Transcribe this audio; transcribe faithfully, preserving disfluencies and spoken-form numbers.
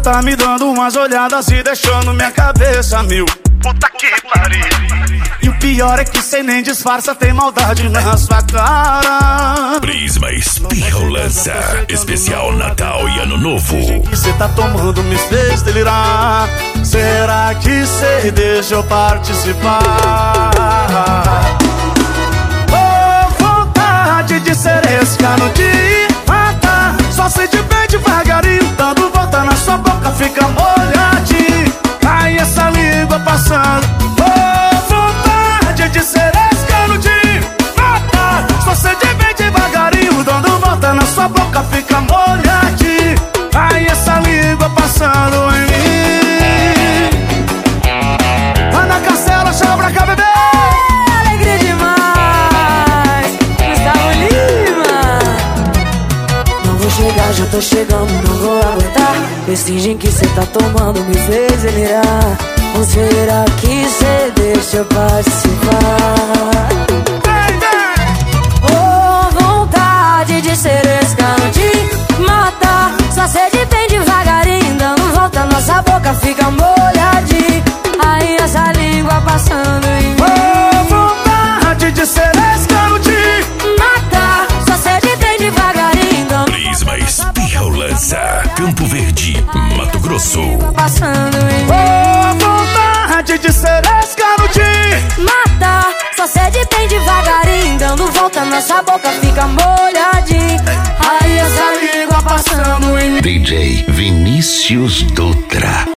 tá me dando umas olhadas e deixando minha cabeça mil. Puta que pariu. E o pior é que cê nem disfarça, tem maldade na sua cara. Prisma Espirro lança especial Natal e Ano Novo. O que cê tá tomando me fez delirar. Será que cê deixa eu participar? Oh, vontade de ser escano de matar. Só sei de bem devagarinho, dando volta na sua boca, fica molhadinho. Ai, essa língua passando. Oh, vontade de ser escano de matar. Só sei de bem devagarinho, dando volta na sua boca, fica molhadinho. Ai, essa língua passando em mim. Ana Castela, chama pra cá, bebê. Alegria demais, Gustavo Lima. Não vou chegar, já tô chegando, não vou aguentar. Esse gin que cê tá tomando me fez delirar. Ou será que cê deixa eu participar? Oh, vontade de ser escano de matar. Só sede bem devagarinho, dando volta, nossa boca fica molhadinha. Aí essa língua passando em mim. Oh, vontade de ser escano de matar. Só sede bem devagarinho, dando Prisma Espirro lança Campo Verde, Mato Grosso. passando em mim. Oh, vontade de ser escano de Matar, só sede bem devagarinho, dando volta, nossa boca fica molhadinha. Aí essa língua passando em mim. D J Vinícius Dutra.